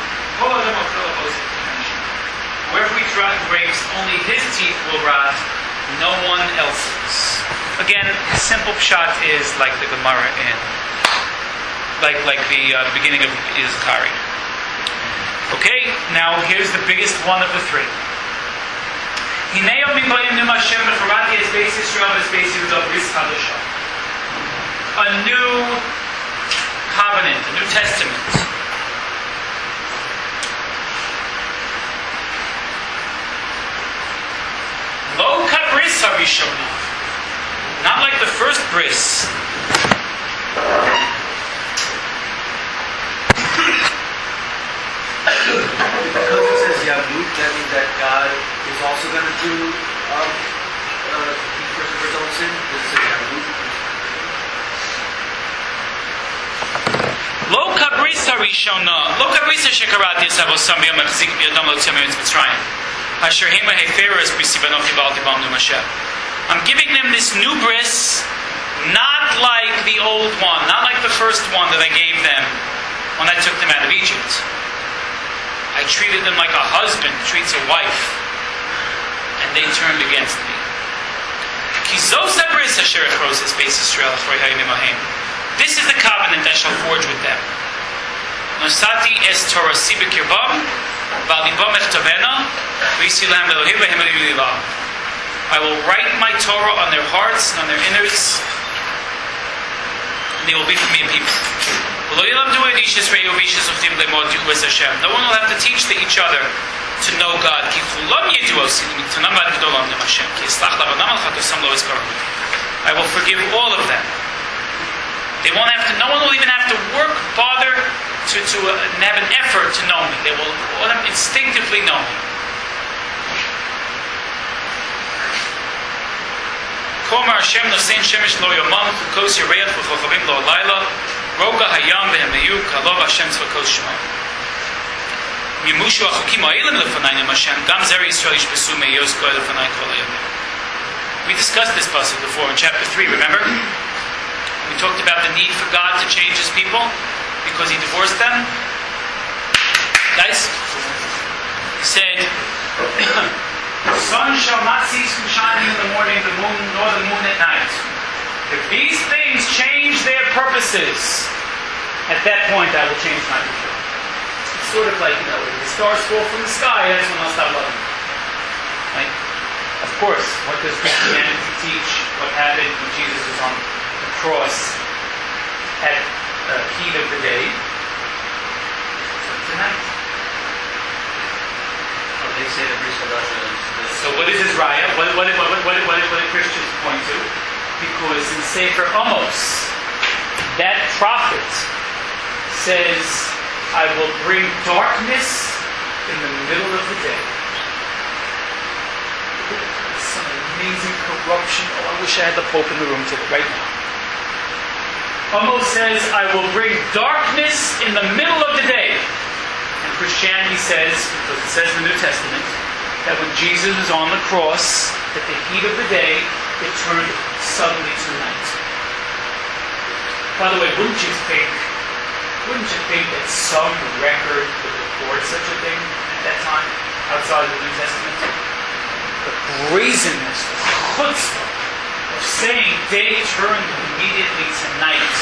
Wherever we rot grapes, only his teeth will rot, no one else's. Again, the simple pshat is like the Gemara in, like like the uh, beginning of Zechariah. Okay, now here's the biggest one of the three. A new covenant, the New Testament. Lo kabris harishona. Not like the first bris. Because it says Yavut, that means that God is also going to do um, uh, the person for his own sin. Does it say Yavut? Lo kabris harishona. Lo kabris shekarati esavosam b'yom hachzik b'yadam lo tzem eretz Mitzrayim. Asher hema heferes b'sivanot yibal tibam nu Mashem. I'm giving them this new bris, not like the old one, not like the first one that I gave them when I took them out of Egypt. I treated them like a husband treats a wife, and they turned against me. This is the covenant I shall forge with them. Nosati es Torah sibikirbam, v'alibam echavena, v'yisilam Elohim v'hem Elohim. I will write my Torah on their hearts and on their innards, and they will be for me a people. No one will have to teach to each other to know God. I will forgive all of them. They won't have to. No one will even have to work, bother to, to uh, have an effort to know me. They will all them instinctively know me. Komar Hashem nosein shemesh lo yomam chukos yireach v'chochavim lo alayla roga hayam v'hemayu kalov Hashem tzvakos shmo. Yimushu achukim ha'elim lefanayim Hashem gam zeri Yisrael yishpesu me'yos kol lefanay kol hayamim. We discussed this pasuk before in chapter three. Remember, we talked about the need for God to change His people because He divorced them. Guys, He said. The sun shall not cease from shining in the morning, the moon, nor the moon at night. If these things change their purposes, at that point I will change my future. It's sort of like, you know, if the stars fall from the sky, that's when I'll stop loving you. Right? Of course, what does Christianity teach? What happened when Jesus was on the cross at the heat of the day? Tonight. They say the priest of Russia is... So what is his raya? What, what, what, what, what, what, what do Christians point to? Because in Sefer Amos, that prophet says, I will bring darkness in the middle of the day. Some amazing corruption. Oh, I wish I had the Pope in the room today, right now. Amos says, I will bring darkness in the middle of the day. Christianity says, because it says in the New Testament, that when Jesus was on the cross, at the heat of the day, it turned suddenly to night. By the way, wouldn't you think, wouldn't you think that some record would record such a thing at that time, outside of the New Testament? The brazenness, the chutzpah of saying day turned immediately to night.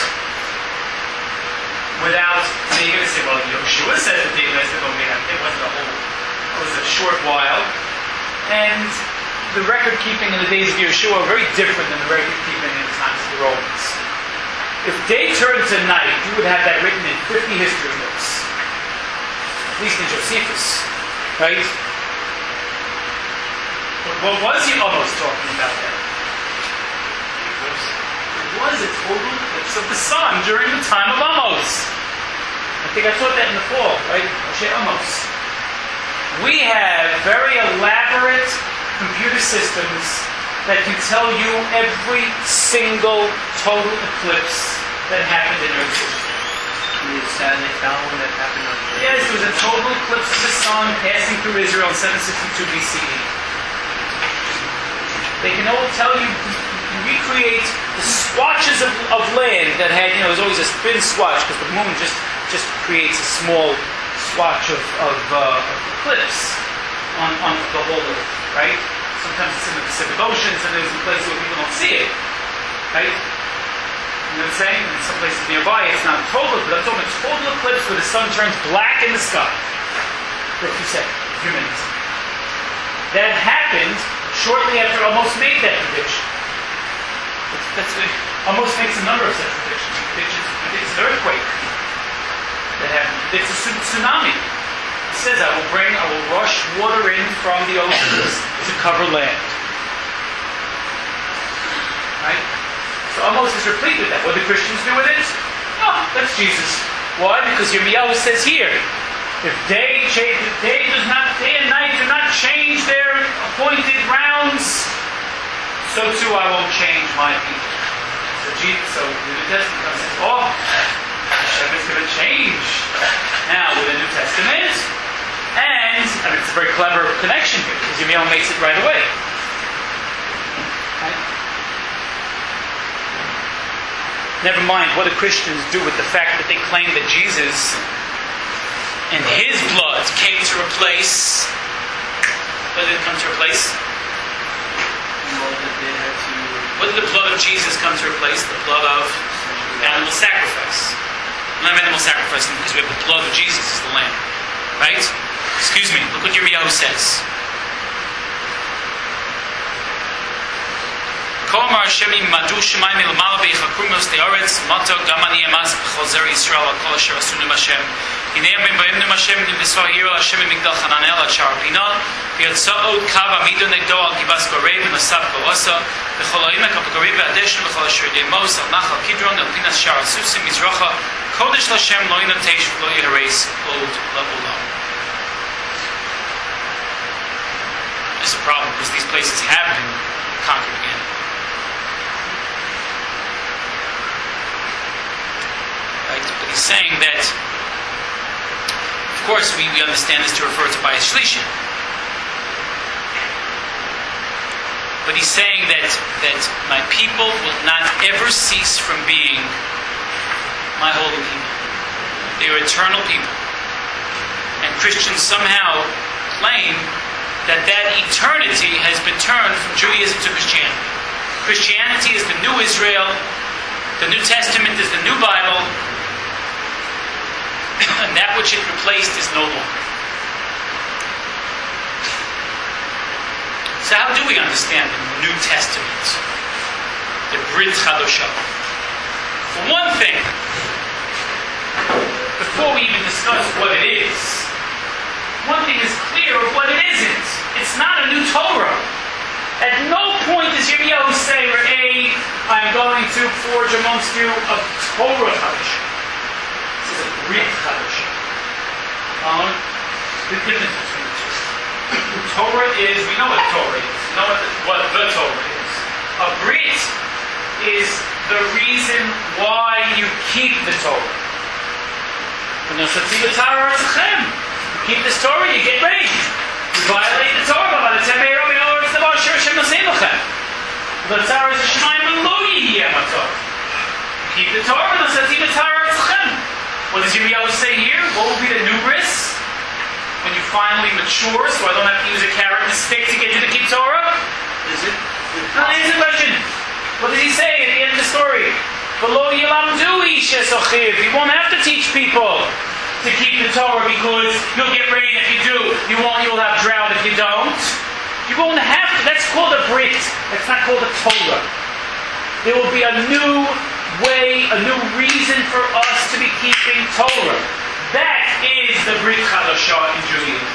Without, so you're going to say, well, Yeshua says that they it wasn't a whole, it was a short while. And the record keeping in the days of Yeshua are very different than the record keeping in the times of the Romans. If day turned to night, you would have that written in fifty history books. At least in Josephus. Right? But what was he almost talking about there? It was a total eclipse of the sun during the time of Amos. I think I taught that in the fall, right? Moshe Amos. We have very elaborate computer systems that can tell you every single total eclipse that happened in Earth history. The Saturday found that happened on the... Yes, there was a total eclipse of the sun passing through Israel in seven sixty-two B C E. They can all tell you, recreate the swatches of, of land that had, you know, there's always a thin swatch because the moon just, just creates a small swatch of, of, uh, of eclipse on, on the whole Earth, right? Sometimes it's in the Pacific Oceans and there's places where people don't see it, right? You know what I'm saying? In some places nearby it's not total, but I'm talking a total eclipse where the sun turns black in the sky for a few seconds, a few minutes. That happened shortly after Amos made that prediction. That's, that's, Amos makes a number of such predictions. Predictions it's an earthquake that happened. It's a tsunami. It says, I will bring, I will rush water in from the oceans to cover land. Right? So Amos is replete with that. What do Christians do with it? Oh, that's Jesus. Why? Because Yirmiyahu says here, if day, change, if day does not, day and night do not change their appointed rounds, so too I won't change my people. So Jesus, so the New Testament comes and says, oh, Hashem is going to change now with the New Testament. And, I mean, it's a very clever connection here, because Yirmiyahu makes it right away. Right? Never mind what do Christians do with the fact that they claim that Jesus and His blood came to replace. What did it come to replace? What did the blood of Jesus come to replace? The blood of animal sacrifice. Not animal sacrifice because we have the blood of Jesus as the lamb. Right? Excuse me, look what Yirmiyahu says. Komar Shemi Madu Shemaim Ilamala Beichakrumos Teoretz Mato Gamani Emas B'Chozer Yisrael Akol Asher Asunim Hashem Hinei Amim Ba'imnim Hashem Nibisvar Yiro Hashem Migdal Hananel Achar Bina V'Yatzaot Kav Amido Negdo Al Gibas Gorev V'Masab Goasa V'Chol Ha'im Ekap Gorev V'Adesh V'Chol Asher Yemos Al Nachal Kidron Al Pinas Shar Asusim Mizracha Kodesh L'Shem Lo Yinatesh V'Lo Yihareis Od La'Olam. There's a problem because these places have been conquered again. But he's saying that, of course, we, we understand this to refer to Bayis Shlishi. But he's saying that, that my people will not ever cease from being my holy people. They are eternal people. And Christians somehow claim that that eternity has been turned from Judaism to Christianity. Christianity is the new Israel. The New Testament is the new Bible. And that which it replaced is no longer. So how do we understand the New Testament? The Brit Chadashah. For one thing, before we even discuss what it is, one thing is clear of what it isn't. It's not a new Torah. At no point does Yirmiyahu say, A, I'm going to forge amongst you a Torah Chadashah. This is a Brit Chadashah. Um, the difference between the two. Torah is, we know what Torah is. We know what the, what the Torah is. A Brit is the reason why you keep the Torah. You keep this Torah, you get raised. You violate the Torah. By the time you know it's the Moshe Hashem Nasei Lachem. The Torah is a Shemaim Lo Yiyeh Mator. Keep the Torah. The Torah is Lechem. What does Yirmiyahu say here? What will be the new bris? When you finally mature, so I don't have to use a carrot and a stick to get you to keep Torah? Is it? No, answer the question. What does he say at the end of the story? V'lo yilamdu ish es achiv. You won't have to teach people to keep the Torah because you'll get rain if you do. You won't. You'll have drought if you don't. You won't have to. That's called a brit. That's not called a Torah. There will be a new way, a new reason for us to be keeping Torah. That is the Brit Chadashah in Judaism.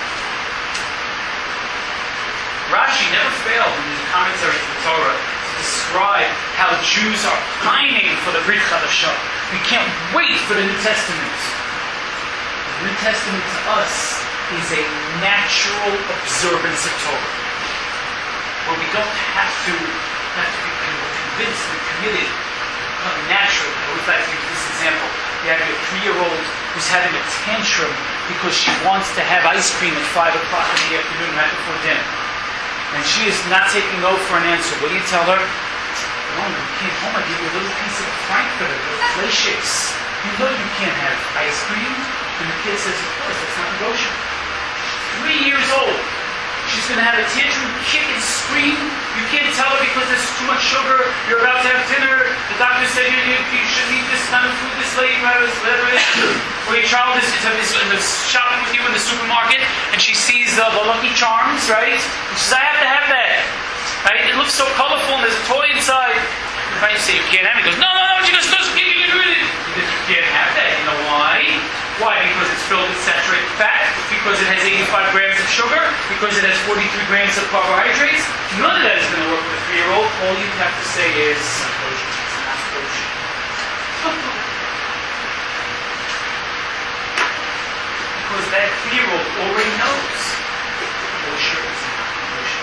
Rashi never failed in his commentary to the Torah to describe how Jews are pining for the Brit Chadashah. We can't wait for the New Testament. The New Testament to us is a natural observance of Torah, where we don't have to, have to be convinced and committed. Natural. I would like to use this example. You have your three-year-old who's having a tantrum because she wants to have ice cream at five o'clock in the afternoon right before dinner. And she is not taking no for an answer. What do you tell her? No, when you came home, I gave you a little piece of Frankfurter, little play shakes. You know you can't have ice cream. And the kid says, of course, that's not negotiable. Three years old. She's going to have a tantrum, kick and scream. You can't tell her because there's too much sugar. You're about to have dinner. The doctor said you, you, you should eat this kind of food this late, whatever it is. Or your child is, is, is shopping with you in the supermarket and she sees uh, the Lucky Charms, right? And she says, I have to have that. Right? It looks so colorful and there's a toy inside. If I say you can't have it, he goes, no, no, no, you just doesn't give you really. Because you can't have that. You know why? Why? Because it's filled with saturated fat? Because it has eighty-five grams of sugar? Because it has forty-three grams of carbohydrates? None of that is going to work with a three-year-old. All you have to say is, it's not kosher. Because that three-year-old already knows kosher is not kosher.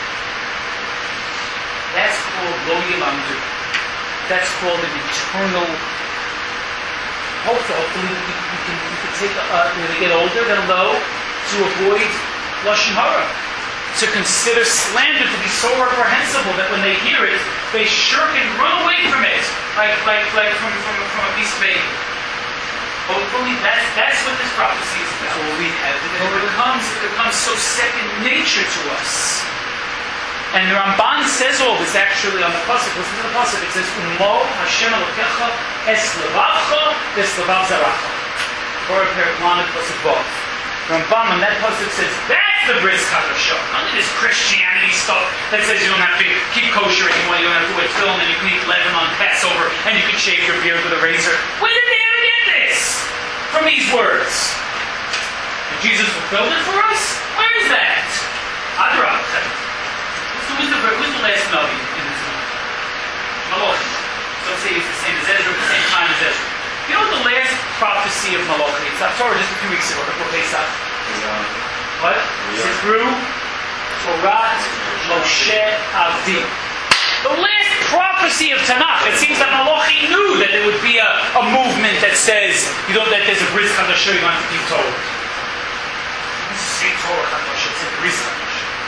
That's called lo yilamdu. That's called an eternal. Hopefully, hopefully we, we, can, we can take uh, when they get older, they'll know to avoid lashon hara, to consider slander to be so reprehensible that when they hear it, they shirk and run away from it, like like like from from, from a piece of bacon. Hopefully, that's that's what this prophecy is about. So we have it. It becomes it becomes so second nature to us. And the Ramban says all this actually on the pasuk. Listen to the pasuk. It says, "Umo Hashem Elokecha es levavcha es levav zaracha." Or Periklanik pasuk both. The Ramban on that pasuk says that's the bris chadashah. None of this Christianity stuff that says you don't have to keep kosher anymore, you don't have to wear tefillin, and you can eat leaven on Passover, and you can shave your beard with a razor. Where did they ever get this? From these words. Did Jesus fulfilled it for us? Where is that? Adrabah. Who's the, who's the last Navi in this book? Malachi. So let's say he's the same as Ezra, at the same time as Ezra. You know the last prophecy of Malachi? It's Torah just a few weeks ago, before Pesach. What? It says through Torah Moshe Avdi. The last prophecy of Tanakh. It seems that Malachi knew that there would be a, a movement that says, you know, that there's a bris chadashah you want to keep Torah. This is say Torah chadashah. It's a bris chadashah.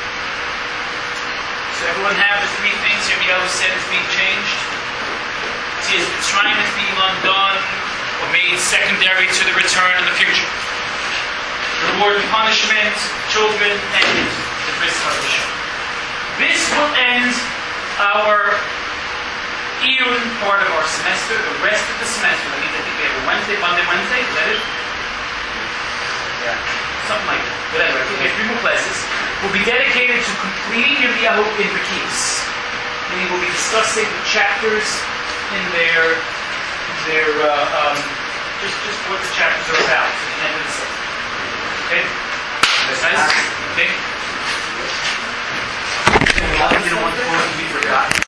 So everyone have the three things Yirmiyahu said is being changed. See, is the time is being undone or made secondary to the return in the future. Reward and punishment, children, and the bris chadashah. This will end our Iyun part of our semester. The rest of the semester, I mean, I think we have a Wednesday, Monday, Wednesday. Is that it? Yeah. Something like that. Whatever. I think we have three more classes. Will be dedicated to completing Yirmiyahu in Bekios. Meaning we'll be discussing the chapters in their, in their uh, um, just just what the chapters are about at the end of the semester. Okay? That's nice? Okay? You don't want to be forgotten.